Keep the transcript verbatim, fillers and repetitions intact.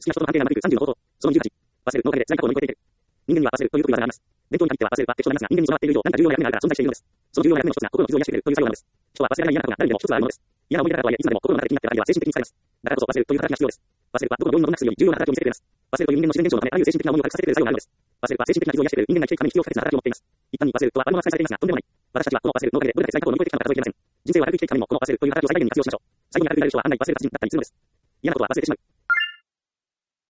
きな人との関係が長引くさんじゅうの方法。そのにじゅうはち。忘れるのおかげで辛い過去を乗り越えていける。人間には忘れるということがあります。伝統に限っては忘れるは適当なりますが、人間に備わっている以上、何か重要な役目があるから存在しているのです。その重要な役目の一つが心の傷を癒してくれるという作用なのです。人は忘れられない嫌なことが誰にでも一つはあるものです。嫌な思い出だからとはいえ、いつまでも心の中で気になっている限りは精神的に疲れます。だからこそ忘れるという働きが必要です。忘れるはどこの病院のどんな薬より重要な働きを見せてくれます。忘れるという人間の自然現象のため、あるいは精神的な重みを隠させてくれる作用があるのです。忘れるは精神的な傷を癒してくれる人間が生きていくために必要不可欠な働きを持っています。一般に忘れるとは悪者扱いされていますが、とんでもない。私たちはこの忘れるのおかげでどれだけ辛い過去を乗り越えてきたのか数えきれません。人生を長く生きていくためにもこの忘れるという働きを最大限に活用しましょう。最後に長くなる人は案外忘れる達人だったりするのです。嫌なことは忘れてしまう。